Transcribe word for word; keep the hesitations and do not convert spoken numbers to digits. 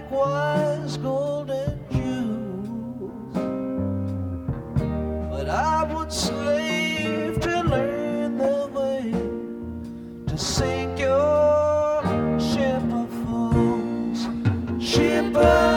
like wise golden jewels. But I would slave to learn the way to sink your ship of fools. Ship of